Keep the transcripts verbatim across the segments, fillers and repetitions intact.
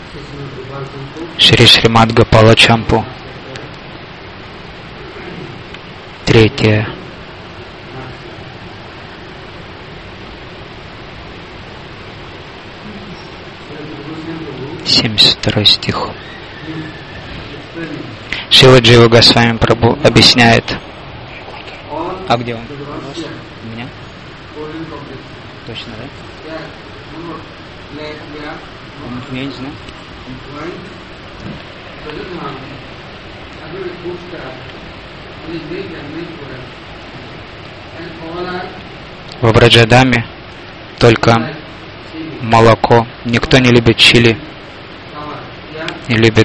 Шри Шримад Гопала Чампу. Третье. семьдесят второй стих. Шрила Джива Госвами Прабху объясняет. А где он? У меня? Точно, да? Я не знаю. Во Враджадаме только молоко. Никто не любит чили, не любит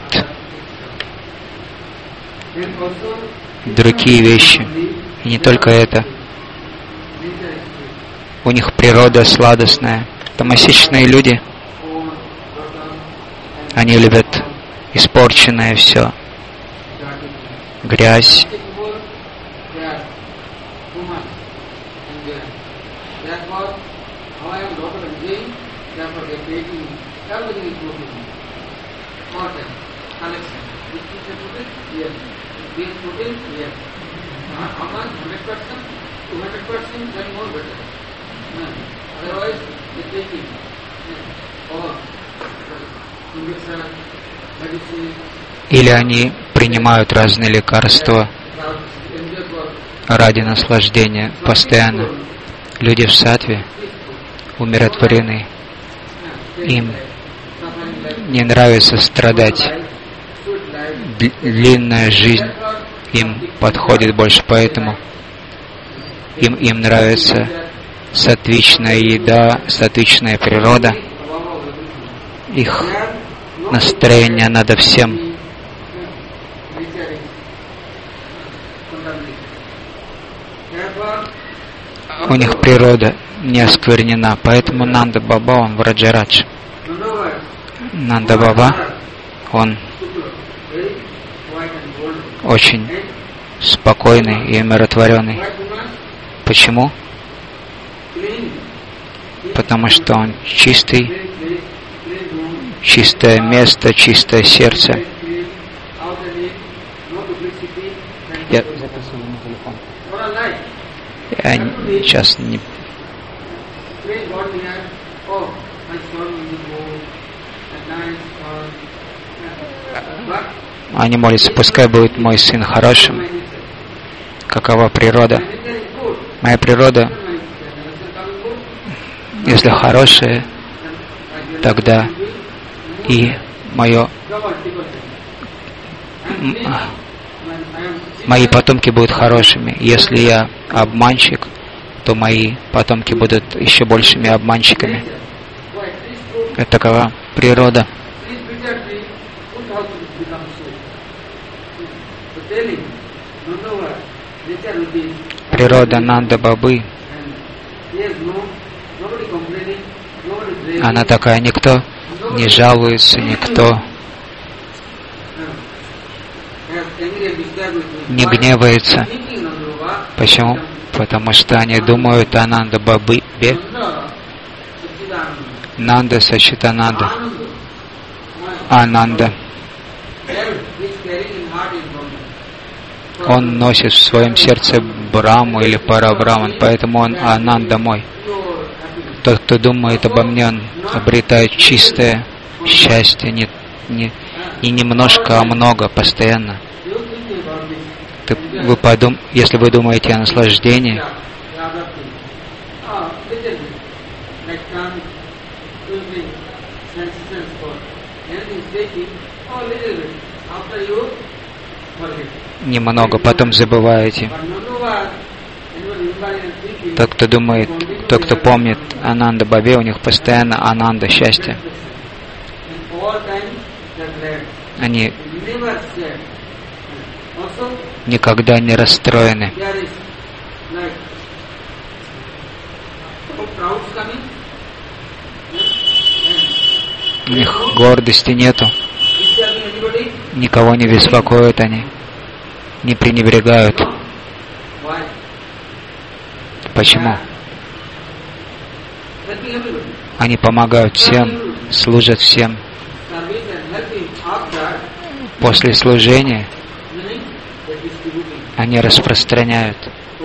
другие вещи. И не только это. У них природа сладостная. Тамасичные люди, они любят испорченное все. Грязь. Или они принимают разные лекарства ради наслаждения постоянно. Люди в саттве умиротворены. Им не нравится страдать. Длинная жизнь им подходит больше, поэтому им, им нравится саттвичная еда, саттвичная природа. Их настроение надо всем. У них природа не осквернена, поэтому Нанда Баба, он Враджарадж. Нанда Баба, он очень спокойный и умиротворенный. Почему? Потому что он чистый, чистое место, чистое сердце. Я записываю на телефон. Я сейчас не... Они молятся, пускай будет мой сын хорошим. Какова природа? Моя природа, если хорошая, тогда и мое, мои потомки будут хорошими. Если я обманщик, то мои потомки будут еще большими обманщиками. Это такова природа. Природа Нанда Бабы, она такая, никто не жалуется, никто не гневается. Почему? Потому что они думают о Нанда Бабе, Нанда Сачитананда, Ананда. Он носит в своем сердце Браму или Парабраман, поэтому он Ананда мой. Тот, кто думает обо мне, он обретает чистое счастье, не, не, не немножко, а много, постоянно. Ты, вы подум, если вы думаете о наслаждении, немного, потом забываете. Тот, кто думает, тот, кто помнит Ананда Бабе, у них постоянно Ананда, счастье. Они никогда не расстроены. У них гордости нету. Никого не беспокоят они. Не пренебрегают. Почему? Они помогают всем, служат всем. после служения они распространяют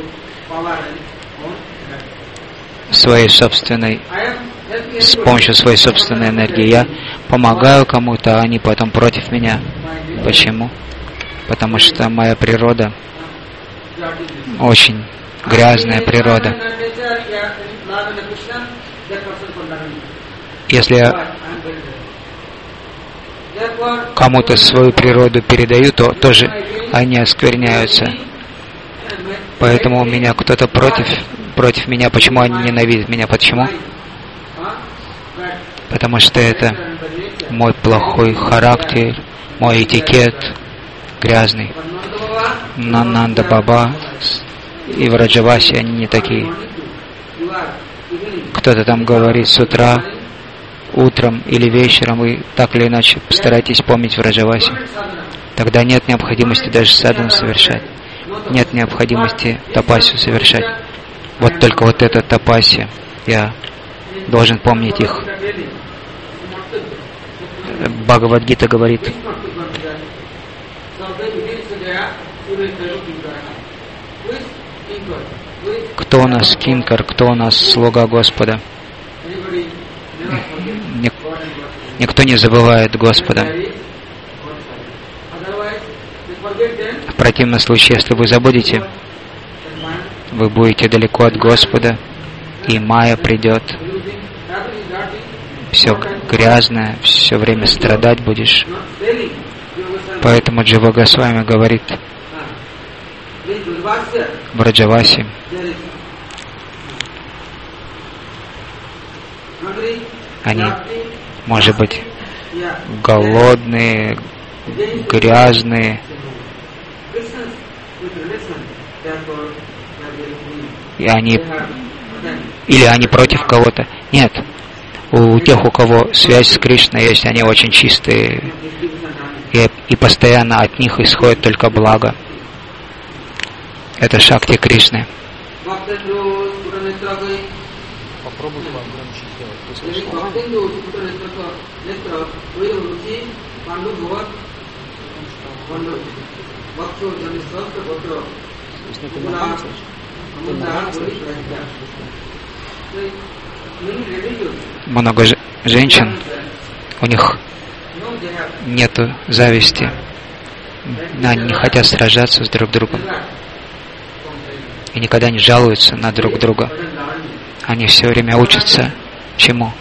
своей собственной, с помощью своей собственной энергии. Я помогаю кому-то, а они потом против меня. Почему? Потому что моя природа очень грязная природа. Если я кому-то свою природу передаю, то тоже они оскверняются. Поэтому у меня кто-то против, против меня. Почему они ненавидят меня? Почему? Потому что это мой плохой характер, мой этикет грязный. Нанда Баба и Враджаваси, они не такие. Кто-то там говорит с утра, утром или вечером, вы так или иначе постарайтесь помнить Враджаваси. Тогда нет необходимости даже садхану совершать. Нет необходимости тапасию совершать. Вот только вот эта тапасия, я должен помнить их. Бхагавад-гита говорит: кто у нас кинкар, кто у нас слуга Господа? Никто не забывает Господа. В противном случае, если вы забудете, вы будете далеко от Господа, и майя придет. Все грязное, все время страдать будешь. Поэтому Джива Госвами говорит Враджаваси: они, может быть, голодные, грязные, и они, или они против кого-то. Нет. У тех, у кого связь с Кришной есть, они очень чистые, и, и постоянно от них исходит только благо. Это Шакти Кришны. Попробуй погромче сделать. Много ж- женщин, у них нету зависти, они не хотят сражаться с друг другом и никогда не жалуются на друг друга. Они все время учатся чему?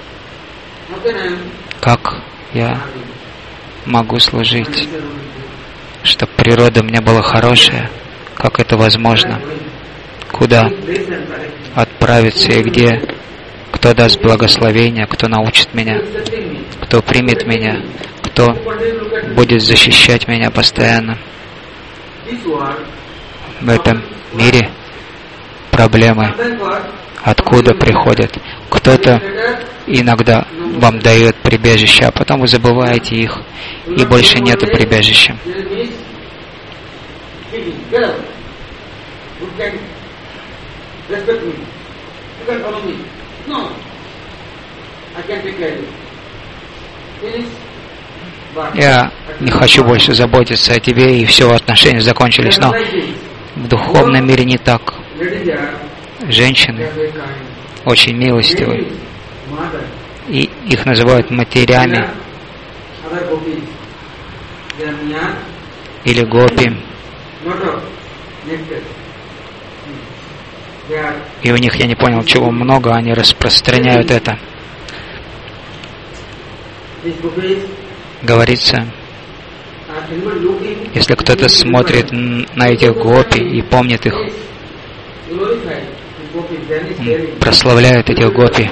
Как я могу служить, чтобы природа у меня была хорошая? Как это возможно? Куда отправиться и где? Кто даст благословение, кто научит меня, кто примет меня, кто будет защищать меня постоянно. В этом мире проблемы откуда приходят? Кто-то иногда вам дает прибежище, а потом вы забываете их, и больше нету прибежища. Я не хочу больше заботиться о тебе, и все, отношения закончились. Но в духовном мире не так. Женщины очень милостивы, и их называют матерями или гопи. И у них, я не понял, чего много, они распространяют это. Говорится, если кто-то смотрит на этих гопи и помнит их, прославляет этих гопи.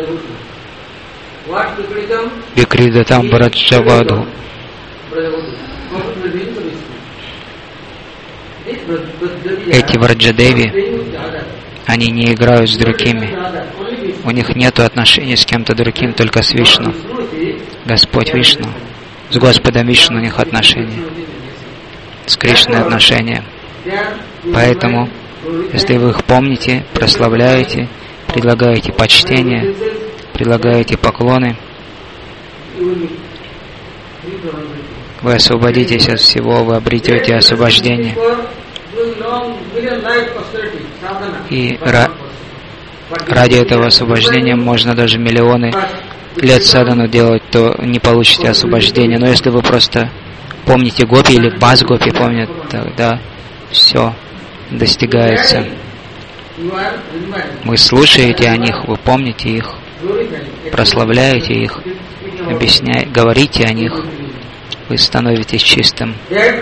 Викридатам Браджаваду. Эти Враджадеви, они не играют с другими. У них нет отношений с кем-то другим, только с Вишну. Господь Вишну. С Господом Вишну у них отношения. С Кришной отношения. Поэтому, если вы их помните, прославляете, предлагаете почтение, предлагаете поклоны, Вы освободитесь от всего, вы обретете освобождение. И ради этого освобождения можно даже миллионы лет садану делать, то не получите освобождение. Но если вы просто помните гопи или баз гопи помнят, тогда все достигается. Вы слушаете о них, вы помните их, прославляете их, объясняете, говорите о них, вы становитесь чистым.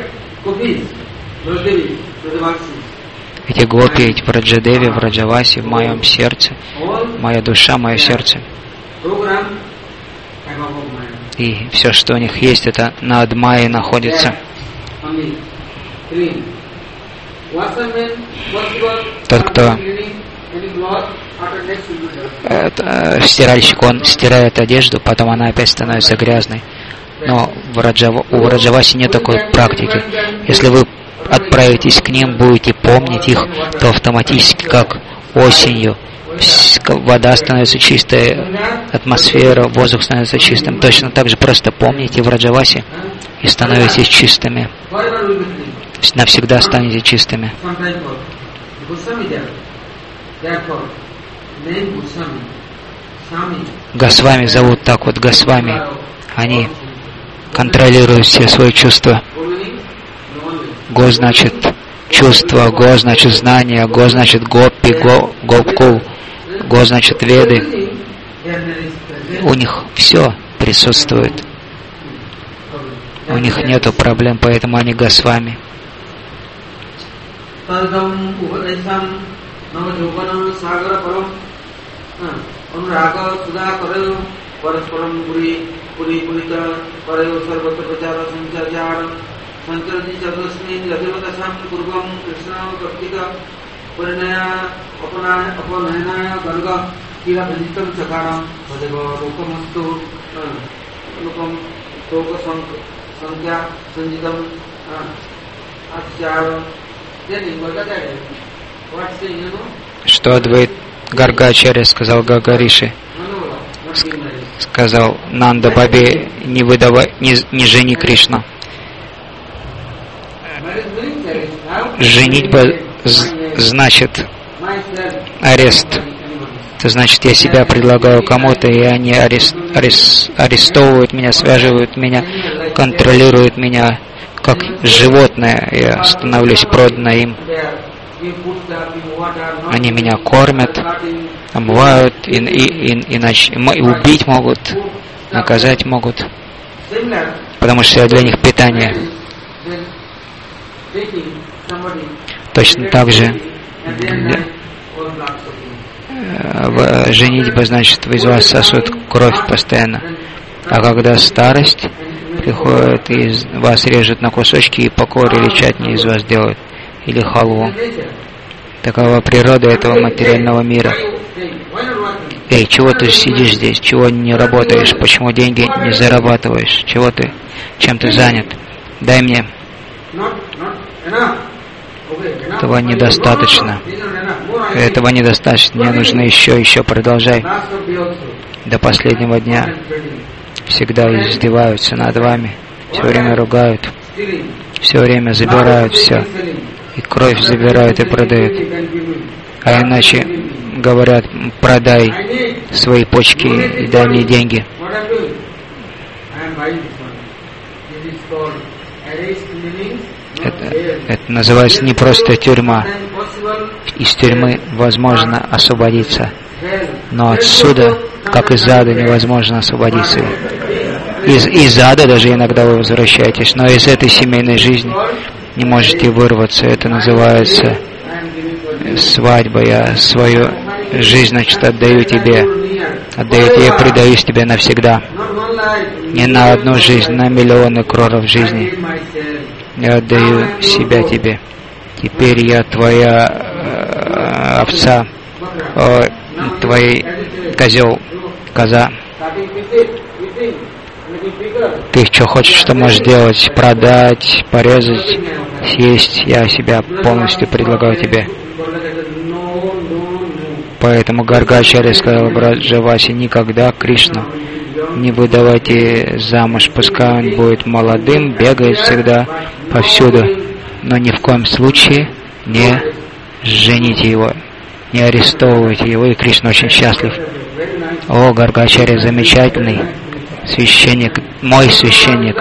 Эти гопи, эти Враджадеви, Враджаваси в моем сердце, моя душа, мое сердце. И все, что у них есть, это на Адмае находится. Тот, кто это, стиральщик, он стирает одежду, потом она опять становится грязной. Но в Раджава, у Враджаваси нет такой практики. Если вы отправитесь к ним, будете помнить их, то автоматически, как осенью, вода становится чистой, атмосфера, воздух становится чистым. Точно так же просто помните Враджаваси и становитесь чистыми. Навсегда станете чистыми. Госвами зовут так вот, Госвами. Они контролируют все свои чувства. Го значит чувство, Го значит знание, Го значит гоппи, Го, гопкул, Го значит веды. У них все присутствует. У них нету проблем, поэтому они Госвами. Что Адвайт Гаргачарья сказал Гагариши? Сказал Нанда Бабе, не выдавай, не, не жени Кришну. Женитьба значит арест. Это значит, я себя предлагаю кому-то, и они арест, арест, арестовывают меня, связывают меня, контролируют меня, как животное. Я становлюсь проданной им. Они меня кормят, омывают, и, и, и, иначе и убить могут, наказать могут, потому что я для них питание. Точно так же женитьба значит, из вас сосут кровь постоянно. А когда старость приходит, и вас режут на кусочки, и покор или чатни из вас делают, или халву. Такова природа этого материального мира. Эй, чего ты сидишь здесь? Чего не работаешь? Почему деньги не зарабатываешь? Чего ты? Чем ты занят? Дай мне. Этого недостаточно. Этого недостаточно. Мне нужно еще, еще. Продолжай. До последнего дня. Всегда издеваются над вами. Все время ругают. Все время забирают все. И кровь забирают и продают. А иначе говорят, продай свои почки и дай мне деньги. Это, это называется не просто тюрьма. Из тюрьмы возможно освободиться. Но отсюда, как из ада, невозможно освободиться. Из, из ада даже иногда вы возвращаетесь, но из этой семейной жизни не можете вырваться. Это называется свадьба. Я свою жизнь, значит, отдаю тебе. Отдаю тебе, предаюсь тебе навсегда. Не на одну жизнь, на миллионы кроров жизни. Я отдаю себя тебе. Теперь я твоя э, овца, э, твой козел, коза. Ты что хочешь, что можешь делать? Продать, порезать, съесть. Я себя полностью предлагаю тебе. Поэтому Гаргачарья сказал Враджаваси, никогда Кришну не выдавайте замуж, пускай он будет молодым, бегает всегда повсюду, но ни в коем случае не жените его, не арестовывайте его, и Кришна очень счастлив. О, Гаргачарья замечательный священник, мой священник.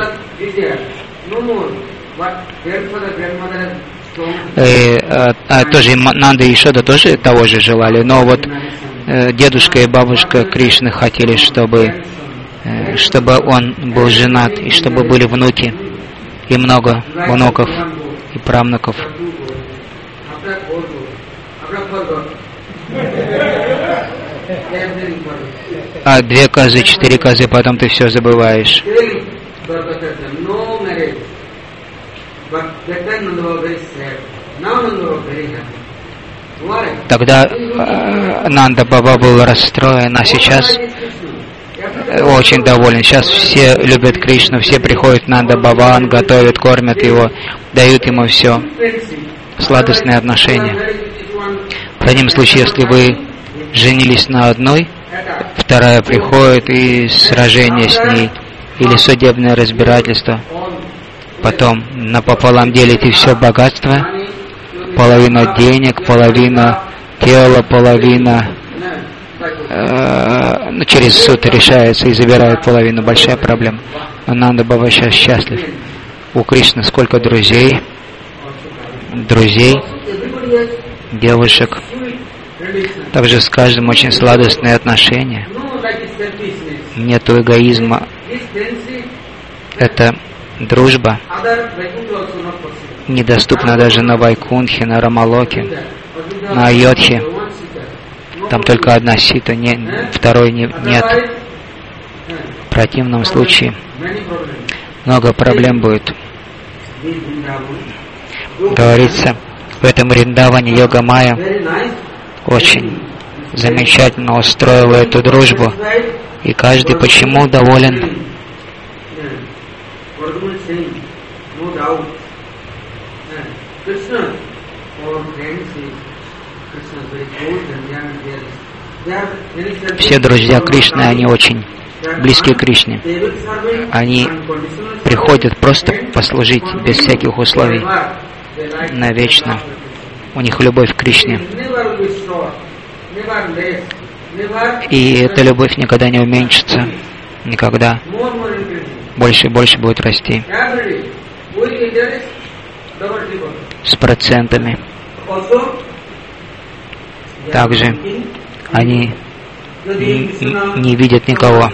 И, а, а, тоже Нанда и Ишода тоже того же желали, но вот э, дедушка и бабушка Кришны хотели, чтобы, э, чтобы он был женат, и чтобы были внуки, и много внуков и правнуков. А две козы, четыре козы, потом ты все забываешь. Тогда э, Нанда Баба был расстроен, а сейчас очень доволен. Сейчас все любят Кришну, все приходят в Нанда Баван, готовят, кормят его, дают ему все. Сладостные отношения. В противном случае, если вы женились на одной, вторая приходит и сражение с ней, или судебное разбирательство. Потом напополам делите все богатство, половина денег, половина тела, половина э, ну, через суд решается и забирают половину. Большая проблема. Но Нанда Баба сейчас счастлив. У Кришны сколько друзей, друзей, девушек. Также с каждым очень сладостные отношения. Нету эгоизма. Это дружба недоступна даже на Вайкунтхе, на Рамалоке, на Айодхе. Там только одна сита, не, второй не, нет. В противном случае много проблем будет. Говорится, в этом Вриндаване Йога Майя очень замечательно устроила эту дружбу, и каждый почему доволен. Все друзья Кришны, они очень близки к Кришне. Они приходят просто послужить без всяких условий навечно. У них любовь к Кришне. И эта любовь никогда не уменьшится. Никогда. Больше и больше будет расти. С процентами. Также они не видят никого.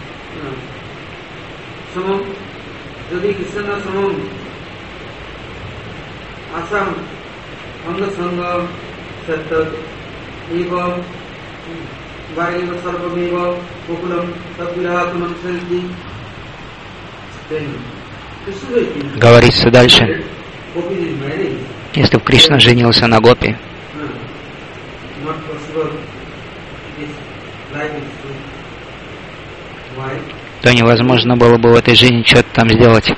Говорится дальше. Если бы Кришна женился на Гопи, то невозможно было бы в этой жизни что-то там сделать.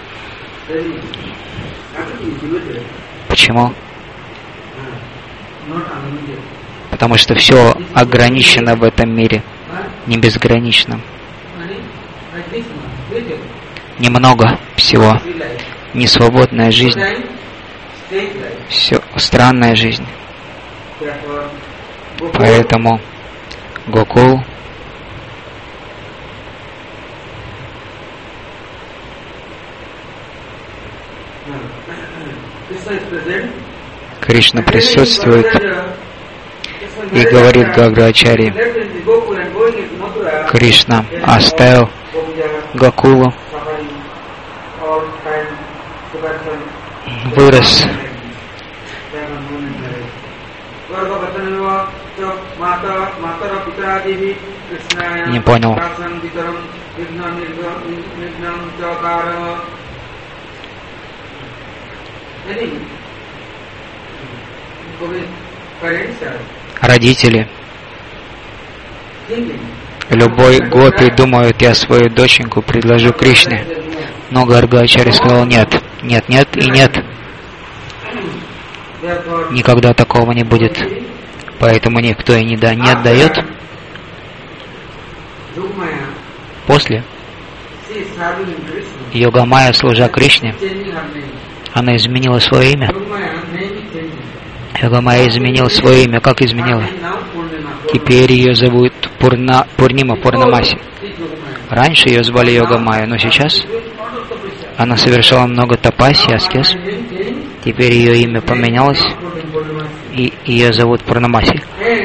Почему? Потому что все ограничено в этом мире, не безгранично. Немного всего. Несвободная жизнь. Все странная жизнь. Поэтому Гокул Кришна присутствует и говорит Гаргачарье: Кришна оставил Гокулу, вырос. Не понял. Родители. Любой гопи думает, я свою доченьку предложу Кришне. Но Гаргачарья сказал нет, нет, нет и нет. Никогда такого не будет. Поэтому никто и не, да, не отдает. После Йога-майя, служа Кришне, она изменила свое имя. Йога-майя изменила свое имя. Как изменила? Теперь ее зовут Пурна, Пурнима Пурнамаси. Раньше ее звали Йога-майя, но сейчас она совершала много тапаси, аскез. Теперь ее имя поменялось, и ее зовут Пурнамаси.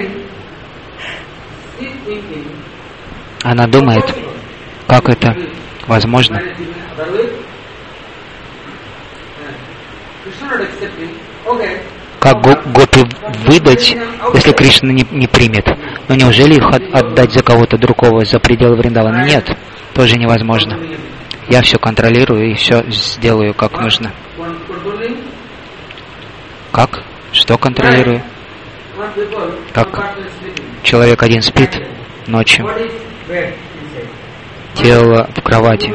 Она думает, как это возможно. Как гопи выдать, если Кришна не, не примет? Но неужели их от, отдать за кого-то другого, за пределы Вриндавана? Нет, тоже невозможно. Я все контролирую и все сделаю как нужно. Как? Что контролирую? Как человек один спит ночью. Тело в кровати.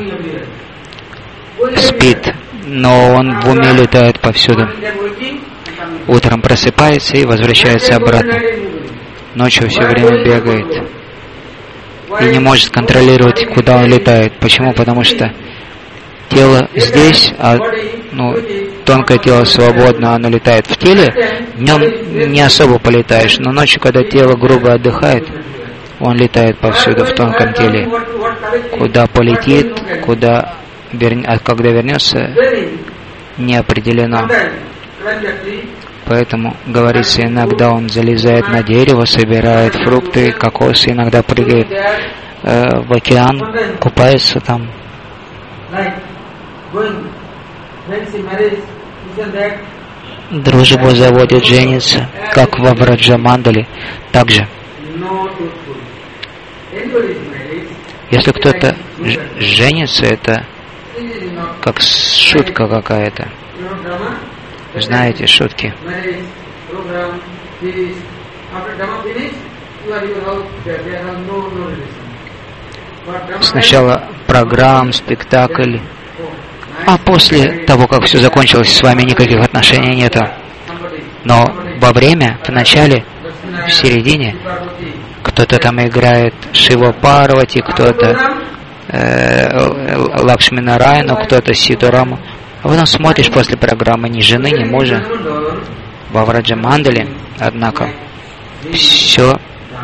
Спит, но он в уме летает повсюду. Утром просыпается и возвращается обратно. Ночью все время бегает. И не может контролировать, куда он летает. Почему? Потому что тело здесь, а ну, тонкое тело свободно, оно летает. В теле днем не особо полетаешь, но ночью, когда тело грубо отдыхает, он летает повсюду в тонком теле. Куда полетит, куда верн... а когда вернется, не определено. Поэтому, говорится, иногда он залезает на дерево, собирает фрукты, кокосы, иногда прыгает э, в океан, купается там. Дружбу заводит, женится, как во Враджамандали. Также, если кто-то женится, это как шутка какая-то. Знаете, шутки. Сначала программ, спектакль, а после того, как все закончилось, с вами никаких отношений нету. Но во время, в начале, в середине, кто-то там играет Шива Парвати, кто-то э, Лакшми Нарайану, кто-то Сидараму. А потом смотришь после программы ни жены, ни мужа во Враджамандале, однако все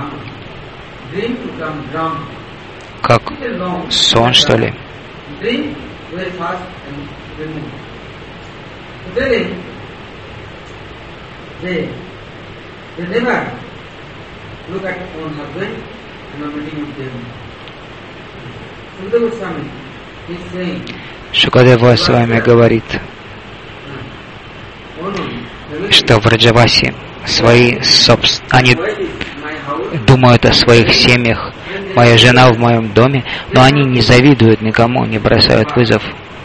как сон, что ли. Шукадева с вами говорит, что в Раджавасе свои собс... они думают о своих семьях, моя жена в моем доме, но они не завидуют никому, не бросают вызов.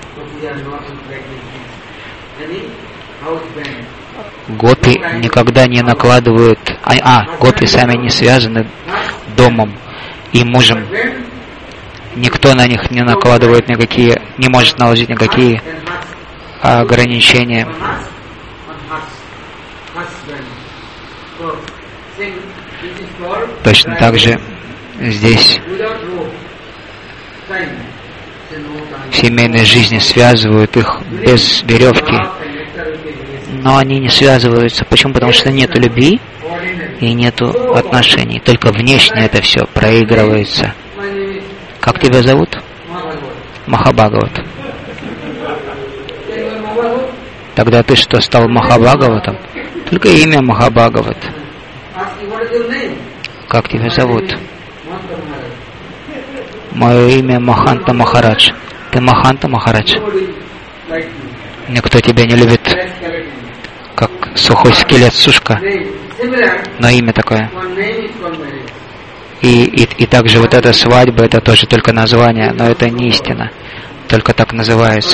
Гопи никогда не накладывают, а, а гопи сами не связаны домом и мужем. Никто на них не накладывает никакие, не может наложить никакие ограничения. Точно так же здесь в семейной жизни связывают их без веревки, но они не связываются. Почему? Потому что нет любви и нет отношений. Только внешне это все проигрывается. Как тебя зовут? Махабхагават. Тогда ты что, стал Махабхагаватом? Только имя Махабхагават. Как тебя зовут? Мое имя Маханта Махарадж. Ты Маханта Махарадж. Никто тебя не любит, как сухой скелет, сушка. Но имя такое. И, и, и также вот эта свадьба, это тоже только название, но это не истина. Только так называется.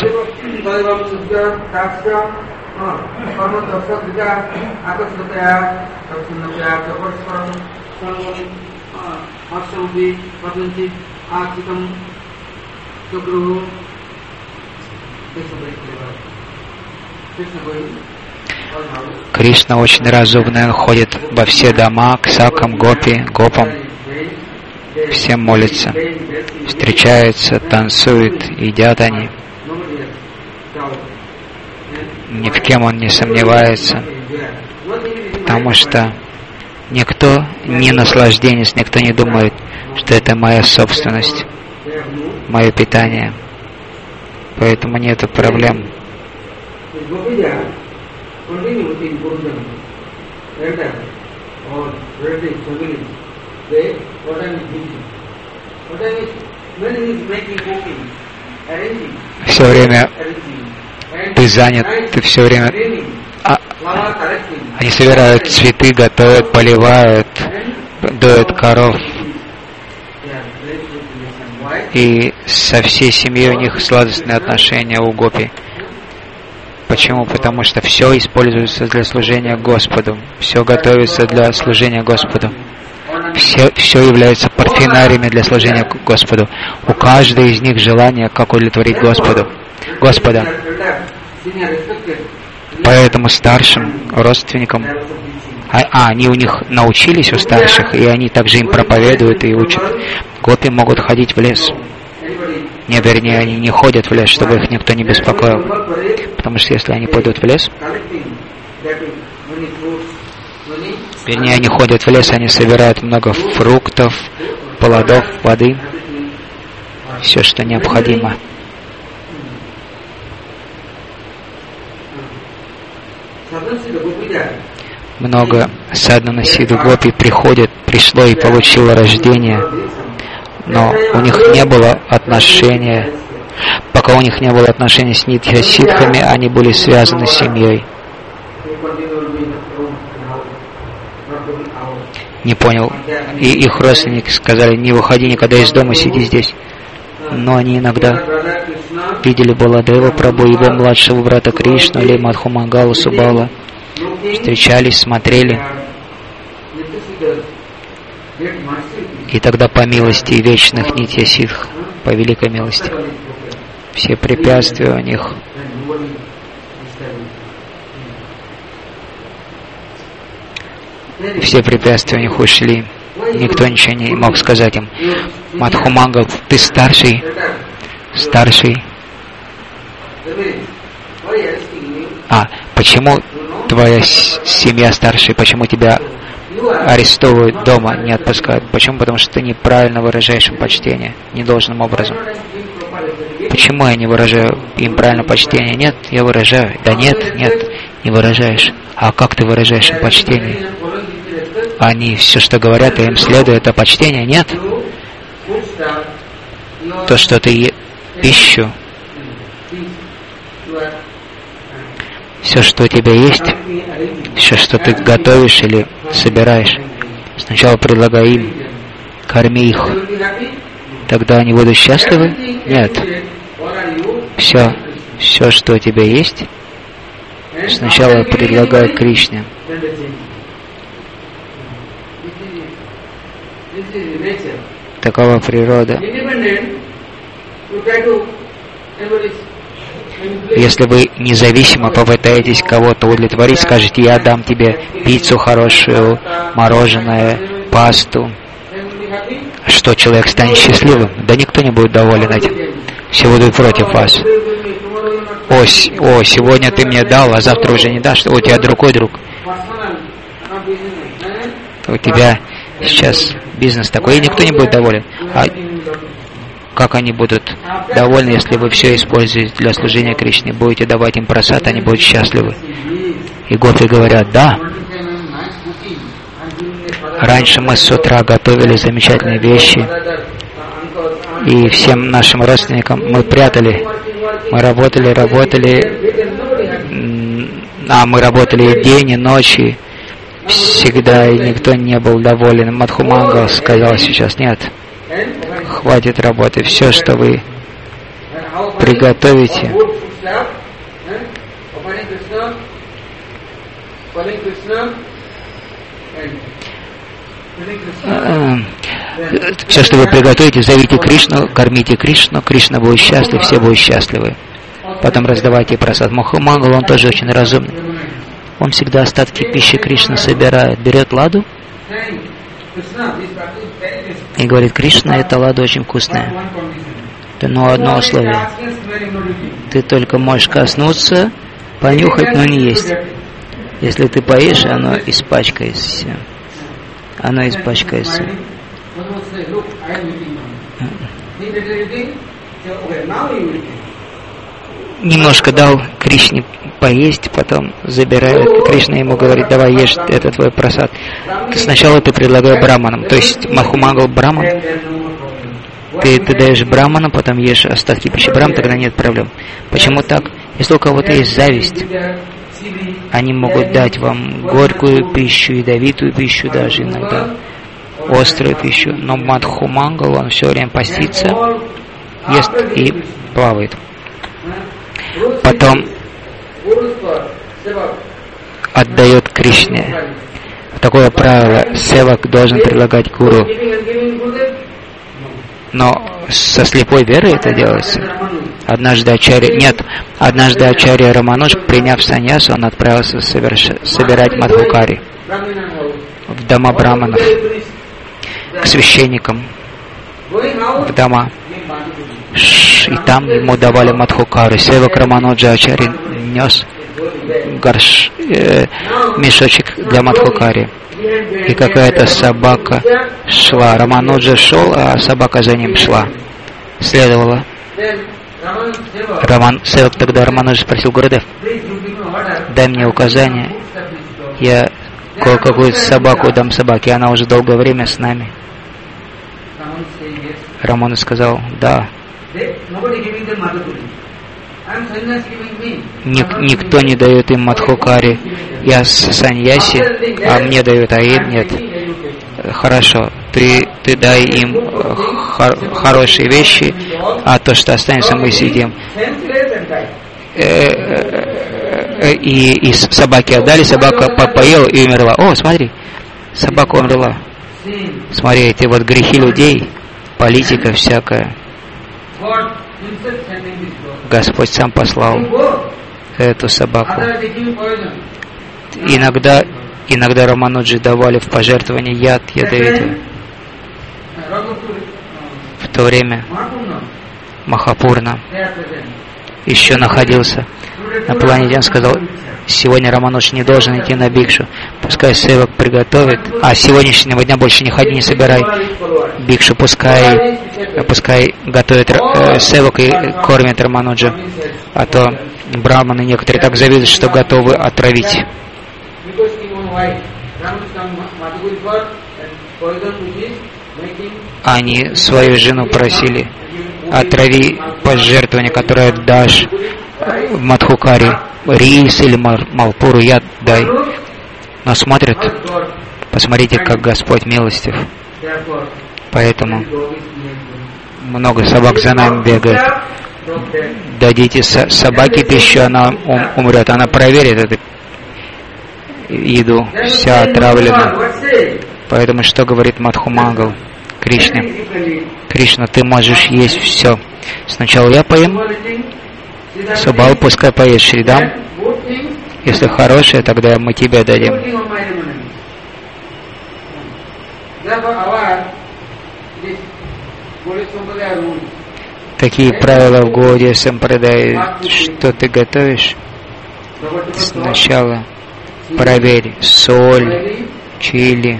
Кришна очень разумный, он ходит во все дома к сакам, гопи, гопам. Все молятся, встречаются, танцуют, едят они. Ни в кем он не сомневается, потому что никто не наслажденец, никто не думает, что это моя собственность, мое питание. Поэтому нет проблем. Все время ты занят, ты все время... А, они собирают цветы, готовят, поливают, доят коров. И со всей семьей у них сладостные отношения у гопи. Почему? Потому что все используется для служения Господу. Все готовится для служения Господу. Все, все являются парфенариями для служения Господу. У каждой из них желание, как удовлетворить Господу. Господа. Поэтому старшим родственникам, а, а они у них научились у старших, и они также им проповедуют и учат. Гопи могут ходить в лес. Не, вернее, они не ходят в лес, чтобы их никто не беспокоил. Потому что если они пойдут в лес, вернее, они ходят в лес, они собирают много фруктов, плодов, воды, все, что необходимо. Много садхана сидху гопи приходит, пришло и получило рождение, но у них не было отношения, пока у них не было отношений с нитхя сидхами, они были связаны с семьей. Не понял. И их родственники сказали: не выходи никогда из дома, сиди здесь. Но они иногда видели Баладева Прабху, его младшего брата Кришну или Мадхумангалу Субала, встречались, смотрели. И тогда по милости вечных нитья ситх, по великой милости, все препятствия у них все препятствия у них ушли. Никто ничего не мог сказать им: Мадхумангал, ты старший, старший. А, почему твоя семья старшая, почему тебя арестовывают дома, не отпускают? Почему? Потому что ты неправильно выражаешь им почтение, недолжным образом. Почему я не выражаю им правильно почтение? Нет, я выражаю. Да нет, нет, не выражаешь. А как ты выражаешь им почтение? Они все, что говорят, и им следует, это почтение? Нет. То, что ты е... пищу, все, что у тебя есть, все, что ты готовишь или собираешь, сначала предлагай им, корми их. Тогда они будут счастливы? Нет. Все, все, что у тебя есть, сначала предлагай Кришне. Такова природа. Если вы независимо попытаетесь кого-то удовлетворить, скажете: я дам тебе пиццу хорошую, мороженое, пасту, что человек станет счастливым? Да никто не будет доволен этим. Все будут против вас. О, о, сегодня ты мне дал, а завтра уже не дашь. О, у тебя другой друг. У тебя сейчас бизнес такой, и никто не будет доволен. А как они будут довольны, если вы все используете для служения Кришне? Будете давать им прасад, они будут счастливы. И гопи говорят: да. Раньше мы с утра готовили замечательные вещи, и всем нашим родственникам мы прятали. Мы работали, работали, а мы работали и день, и ночь, и всегда, и никто не был доволен. Мадхумангал сказал сейчас: нет, хватит работы, все, что вы приготовите, все, что вы приготовите, зовите Кришну, кормите Кришну, Кришна будет счастлив, все будут счастливы. Потом раздавайте прасад. Мадхумангал, он тоже очень разумный. Он всегда остатки пищи Кришны собирает, берет ладу И говорит, Кришна, эта лада очень вкусная. Но одно условие. Ты только можешь коснуться, понюхать, но не есть. Если ты поешь, оно испачкается. Оно испачкается. Немножко дал Кришне поесть, потом забирает. Кришна ему говорит, давай ешь, это твой прасад. Сначала ты предлагаешь браманам, то есть Махумангал браман. Ты, ты даешь браманам, потом ешь остатки пищи брам, тогда нет проблем. Почему так? Если у кого-то есть зависть, они могут дать вам горькую пищу, ядовитую пищу даже иногда, острую пищу. Но Мадхумангал, он все время постится, ест и плавает. Потом отдает Кришне. Такое правило, севак должен предлагать гуру. Но со слепой верой это делается. Однажды Ачарья, нет, однажды Ачарья Рамануж, приняв саньясу, он отправился соверш... собирать мадхукари в дома браманов, к священникам, в дома. И там ему давали мадхукари. Севак Рамануджа Ачарья нес горш, э, мешочек для мадхукари. И какая-то собака шла. Рамануджа шел, а собака за ним шла. Следовала. Раман, Севак тогда Рамануджа спросил, Гурудев, дай мне указание, я какую-то собаку дам собаке, она уже долгое время с нами. Рамануджа сказал, да. Ник, никто не дает им мадхукари. Я саньяси, а мне дают, а им нет. Хорошо, ты, ты дай им хор, хорошие вещи, а то, что останется, мы съедим. И, и собаке отдали, собака поела и умерла. О, смотри, собака умерла. Смотри, эти вот грехи людей, политика всякая. Господь сам послал эту собаку. Иногда, иногда Рамануджи давали в пожертвование яд ядовитый. В то время Махапурна еще находился на планете. Он сказал, сегодня Рамануджи не должен идти на бикшу. Пускай севак приготовит. А с сегодняшнего дня больше не ходи, не собирай бикшу. Пускай, пускай готовит э, севак и кормит Рамануджа. А то браманы некоторые так завидуют, что готовы отравить. Они свою жену просили, отрави пожертвование, которое дашь в мадхукари, рис или малпуру, яд дай. Но смотрят, посмотрите, как Господь милостив. Поэтому много собак за нами бегает. Дадите собаке пищу, она ум, умрет. Она проверит эту еду, вся отравлена. Поэтому что говорит Мадхумангал Кришне? Кришна, ты можешь есть все. Сначала я поем, Субал пускай поест Шридам. Если хорошее, тогда мы тебе дадим. Такие правила в Гаудия Сампрадай. Что ты готовишь? Сначала проверь соль, чили,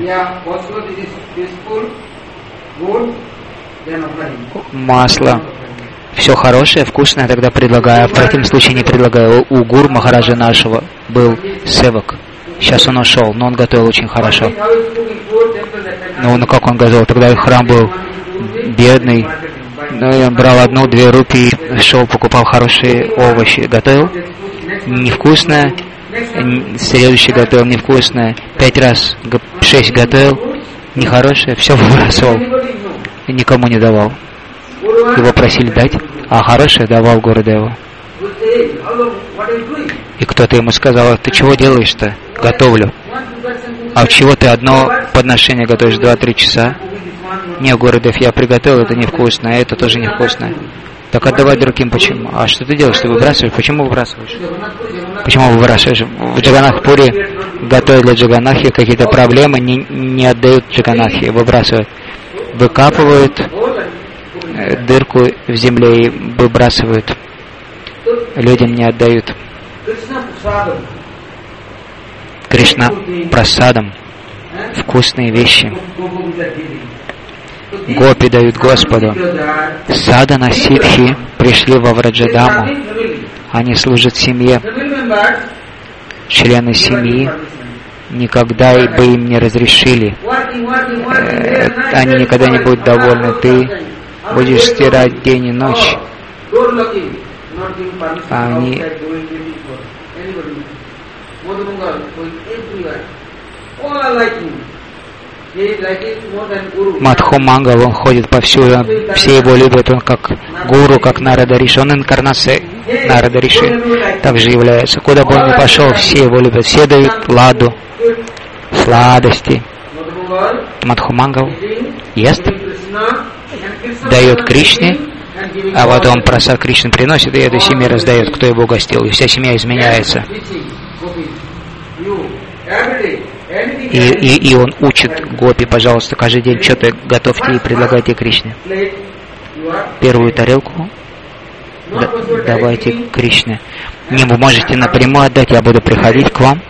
масло. Все хорошее, вкусное, тогда предлагаю. В противном случае не предлагаю. У Гуру Махараджа нашего был севак. Сейчас он ушел, но он готовил очень хорошо. Ну, ну как он готовил? Тогда храм был бедный. Ну, и он брал одну-две рупии, шел, покупал хорошие овощи. Готовил невкусное. Следующий готовил невкусное. Пять раз, шесть готовил. Нехорошее. Все выбрасывал. И никому не давал. Его просили дать, а хорошее давал Гурудеву. И кто-то ему сказал, ты чего делаешь-то? Готовлю. А в чего ты одно подношение готовишь два-три часа? Не, Гурудев, я приготовил, это невкусно, а это тоже невкусно. Так отдавай другим, почему? А что ты делаешь? Ты выбрасываешь? Почему выбрасываешь? Почему выбрасываешь? В Джаганнах-Пури готовят для Джаганнахи, какие-то проблемы не, не отдают Джаганнахи, выбрасывают. выкапывают дырку в земле и выбрасывают. Людям не отдают. Кришна прасадам, вкусные вещи. Гопи дают Господу. Садана ситхи пришли во Враджадаму. Они служат семье. Члены семьи никогда бы им не разрешили. Э, они никогда не будут довольны. Ты будешь стирать день и ночь. А они... Мадхумангал, он ходит повсюду, все его любят, он как гуру, как Нарада Риши, он инкарнация Нарада Риши, также является. Куда бы он ни пошел, все его любят, все дают ладу, сладости. Мадхумангал ест, дает Кришне, а потом прасад Кришны приносит и этой семье раздает, кто его угостил, и вся семья изменяется. И, и, и он учит гопи, пожалуйста, каждый день что-то готовьте и предлагайте Кришне. Первую тарелку да, давайте Кришне. Не, вы можете напрямую отдать, я буду приходить к вам.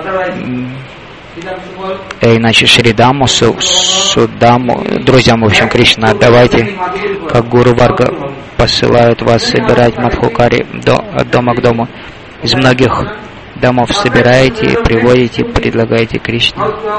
А иначе Шридаму, Судаму, друзьям, в общем, Кришна отдавайте, как Гуру Варга посылают вас собирать Мадхукари до, от дома к дому. Из многих домов собираете, приводите, предлагаете Кришне.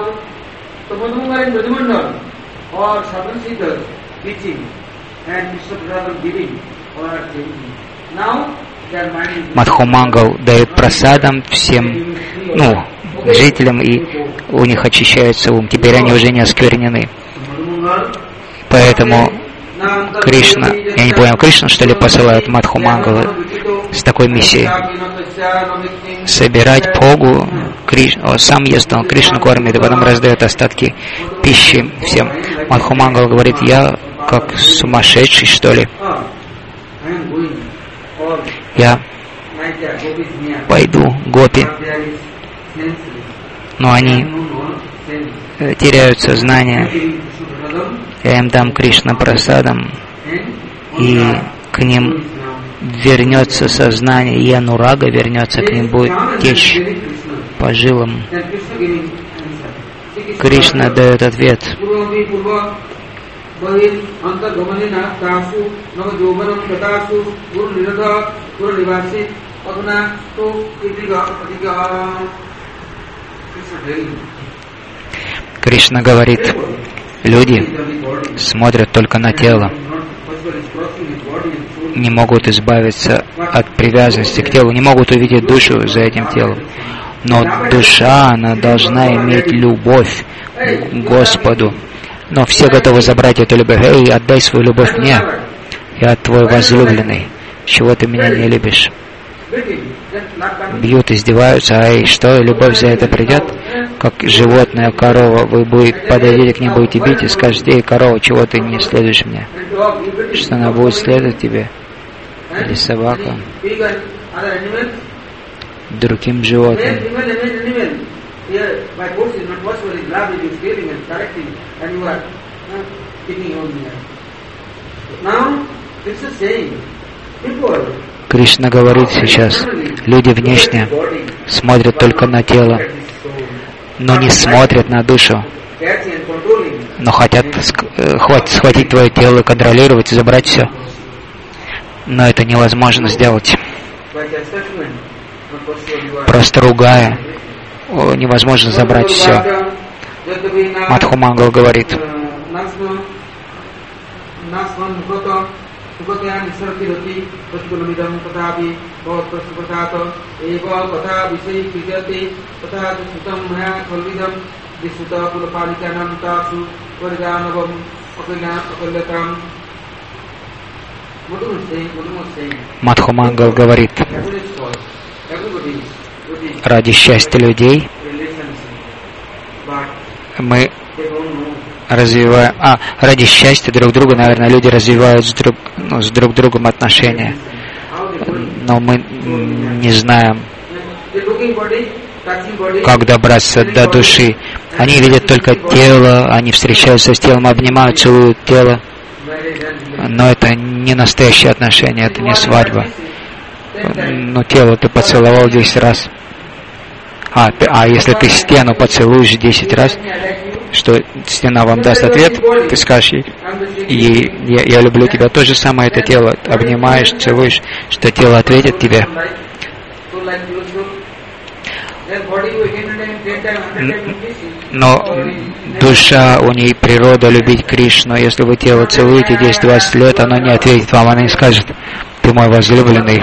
Мадхумангал дает прасадам всем, ну, жителям, и у них очищается ум. Теперь они уже не осквернены. Поэтому Кришна, я не понял, Кришна, что ли, посылает Мадхумангала с такой миссией? Собирать погу, Кришна, сам ест, он Кришну кормит, и потом раздает остатки пищи всем. Мадхумангал говорит, я как сумасшедший, что ли? Я пойду, гопи. Но они теряют сознание. Я им дам Кришна прасадам, и к ним вернется сознание, и анурага вернется, к ним будет течь по жилам. Кришна дает ответ. Кришна говорит, люди смотрят только на тело, не могут избавиться от привязанности к телу, не могут увидеть душу за этим телом. Но душа, она должна иметь любовь к Господу. Но все готовы забрать эту любовь. Эй, отдай свою любовь мне. Я твой возлюбленный. Чего ты меня не любишь? Бьют, издеваются. А и что, любовь за это придет? Как животное, корова. Вы будете, подойдете к ней, будете бить и скажете, эй, корова, чего ты не следуешь мне? Что она будет следовать тебе? Или собака? Другим животным. Кришна говорит сейчас, люди внешне смотрят только на тело, но не смотрят на душу, но хотят схватить твое тело, контролировать и забрать все. Но это невозможно сделать. Просто ругая, невозможно забрать все. Мадхумангал говорит, Мадхумангал говорит, ради счастья людей мы развиваем, а ради счастья друг друга, наверное, люди развивают с друг, ну, с друг другом отношения, но мы не знаем, как добраться до души. Они видят только тело, они встречаются с телом, обнимают, целуют тело. Но это не настоящие отношения, это не свадьба. Ну, тело ты поцеловал десять раз. А, ты, а если ты стену поцелуешь десять раз, что стена вам даст ответ, ты скажешь ей, и я, я люблю тебя. То же самое это тело. Обнимаешь, целуешь, что тело ответит тебе. Но душа, у ней природа любить Кришну. Если вы тело целуете десять-двадцать лет, оно не ответит вам, оно не скажет: ты мой возлюбленный,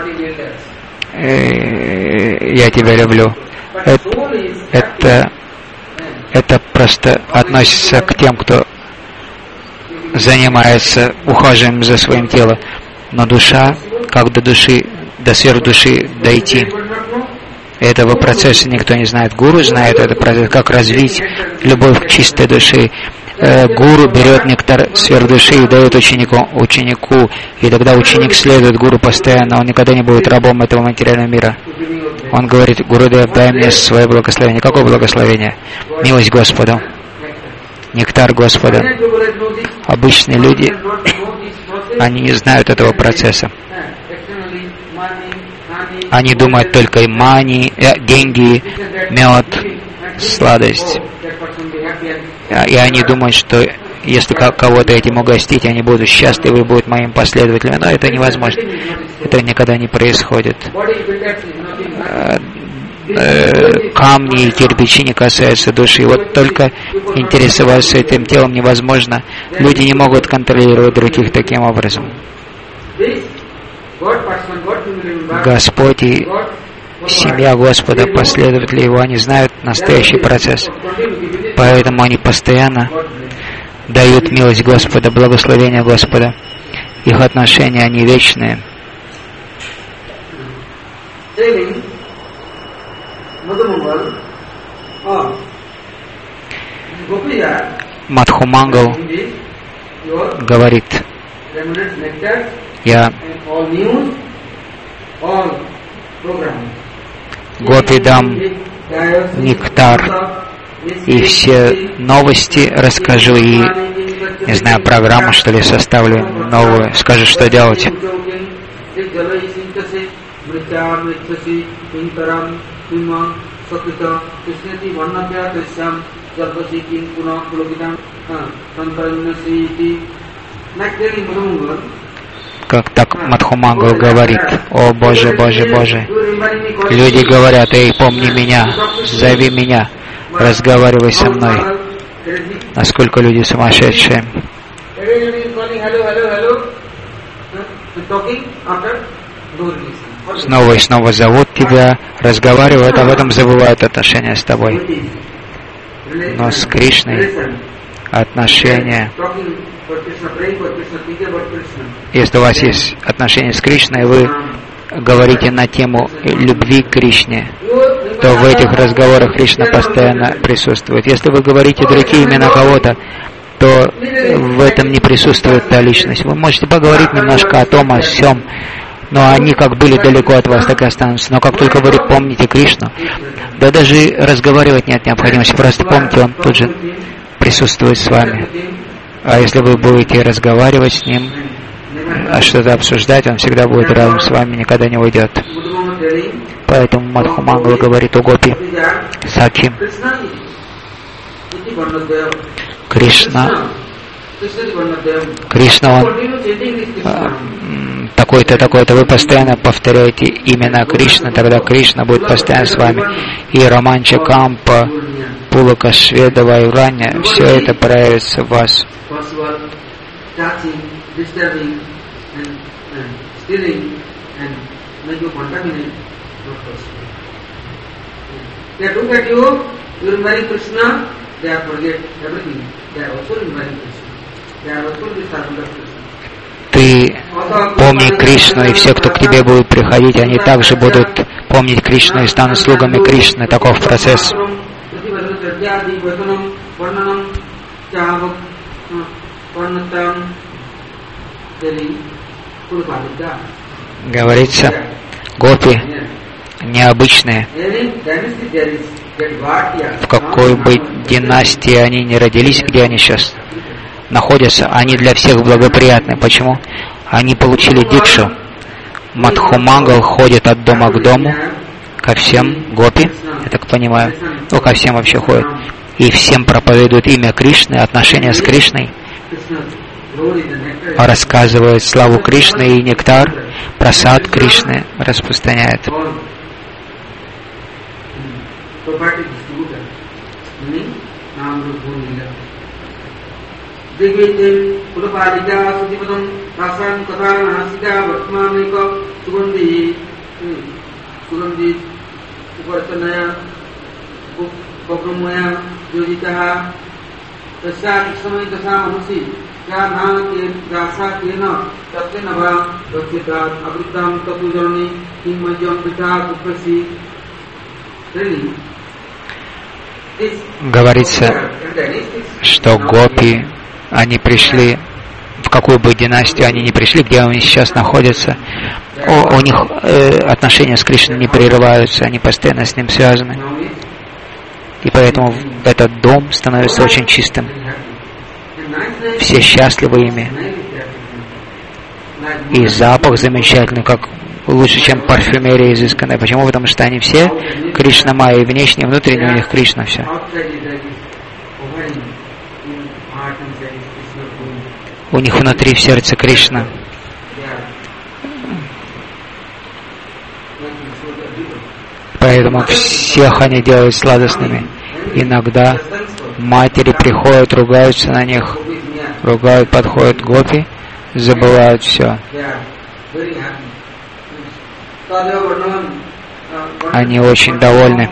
я тебя люблю. Это, это, это просто относится к тем, кто занимается ухаживанием за своим телом. Но душа, как до души, до сферы души дойти, этого процесса никто не знает. Гуру знает этот процесс, как развить любовь к чистой душе. Гуру берет нектар сфер души и дает ученику, ученику, и тогда ученик следует гуру постоянно, он никогда не будет рабом этого материального мира. Он говорит: Гурудев, дай мне свое благословение. Какое благословение? Милость Господа, нектар Господа. Обычные люди, они не знают этого процесса. Они думают только и мани, деньги, мед, сладость. И они думают, что если кого-то этим угостить, они будут счастливы, будут моими последователями. Но это невозможно. Это никогда не происходит. Камни и кирпичи не касаются души. Вот только интересоваться этим телом невозможно. Люди не могут контролировать других таким образом. Господь и семья Господа, последователи Его, они знают настоящий процесс. Поэтому они постоянно дают милость Господа, благословение Господа. Их отношения, они вечные. Мадхумангал говорит: я Гопи дам нектар и все новости расскажу, и, не знаю, программу, что ли, составлю новую, скажу, что делать. Как так Мадхумангал говорит: о Боже, Боже, Боже. Люди говорят: эй, помни меня, зови меня, разговаривай со мной. Насколько люди сумасшедшие. Снова и снова зовут тебя, разговаривают, а в этом забывают отношения с тобой. Но с Кришной отношения. Если у вас есть отношения с Кришной, вы говорите на тему любви к Кришне, то в этих разговорах Кришна постоянно присутствует. Если вы говорите другие имена кого-то, то в этом не присутствует та личность. Вы можете поговорить немножко о том, о всем, но они как были далеко от вас, так и останутся. Но как только вы помните Кришну, да даже разговаривать нет необходимости, просто помните, Он тут же присутствует с вами. А если вы будете разговаривать с Ним, а что-то обсуждать, Он всегда будет рядом с вами, никогда не уйдет. Поэтому Мадхумангал говорит: о Гопи, Сакхи, Кришна, Кришна, Он такой-то, такой-то, вы постоянно повторяете имена Кришны, тогда Кришна будет постоянно с вами. И Романча Кампа, Пулака Шведа, Вайвраня, все это проявится в вас. Ты помни Кришну, и все, кто к тебе будут приходить, они также будут помнить Кришну и станут слугами Кришны. Таков процесс. Говорится, гопи необычные. в какой бы династии они ни родились, где они сейчас находятся, они для всех благоприятны. Почему? Они получили дикшу. Мадхумангал ходит от дома к дому, ко всем гопи, я так понимаю, ну, ко всем вообще ходит, и всем проповедует имя Кришны, отношения с Кришной, рассказывает славу Кришны и нектар, прасад Кришны распространяет. Говорится, что гопи, они пришли, в какую бы династию они ни пришли, где они сейчас находятся, у, у них э, отношения с Кришной не прерываются, они постоянно с ним связаны. И поэтому этот дом становится очень чистым. Все счастливы ими. И запах замечательный, как лучше, чем парфюмерия изысканная. Почему? Потому что они все Кришна Майя, и внешне, и внутренне у них Кришна все. У них внутри в сердце Кришна. Поэтому всех они делают сладостными. Иногда матери приходят, ругаются на них, ругают, подходят гопи, забывают все. Они очень довольны.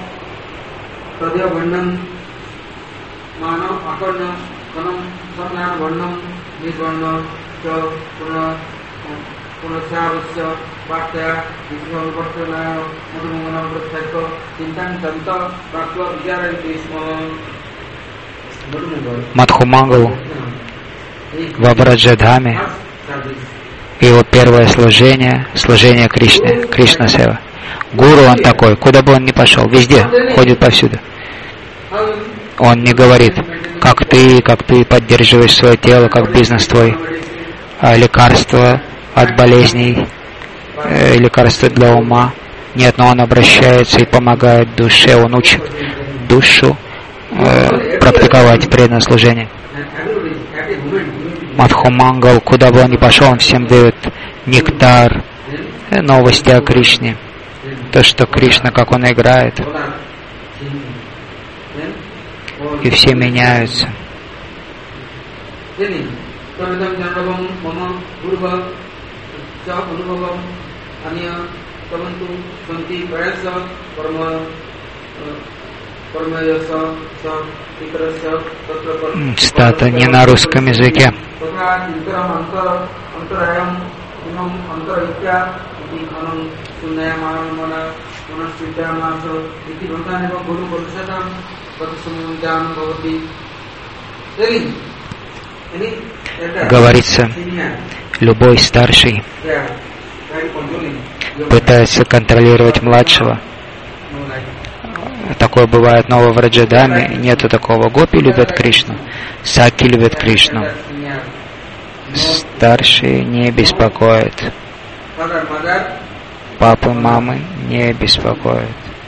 Мадхумангал во Враджадхаме, его первое служение, служение Кришне, Кришна Сева. Гуру он такой, куда бы он ни пошел, везде, ходит повсюду. Он не говорит, как ты, как ты поддерживаешь свое тело, как бизнес твой, а лекарства от болезней, э, лекарства для ума. Нет, но он обращается и помогает душе, он учит душу э, практиковать преданное служение. Мадхумангал, куда бы он ни пошел, он всем дает нектар, э, новости о Кришне. То, что Кришна, как он играет. И все меняются. Цитата не на русском языке. Говорится, любой старший пытается контролировать младшего. Такое бывает, но во Враджадхаме нету такого. Гопи любят Кришну, Саки любят Кришну. Старшие не беспокоят. Папы, мамы не беспокоят.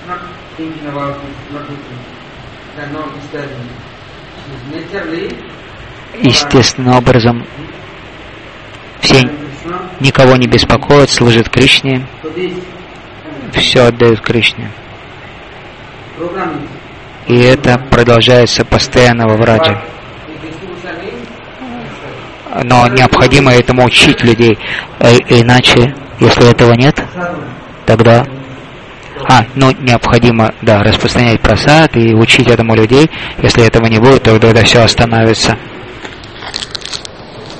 Естественным образом все никого не беспокоят, служат Кришне, все отдают Кришне. И это продолжается постоянно во Врадже. Но необходимо этому учить людей, иначе, если этого нет, тогда... А, ну, необходимо, да, распространять прасад и учить этому людей. Если этого не будет, то тогда все остановится.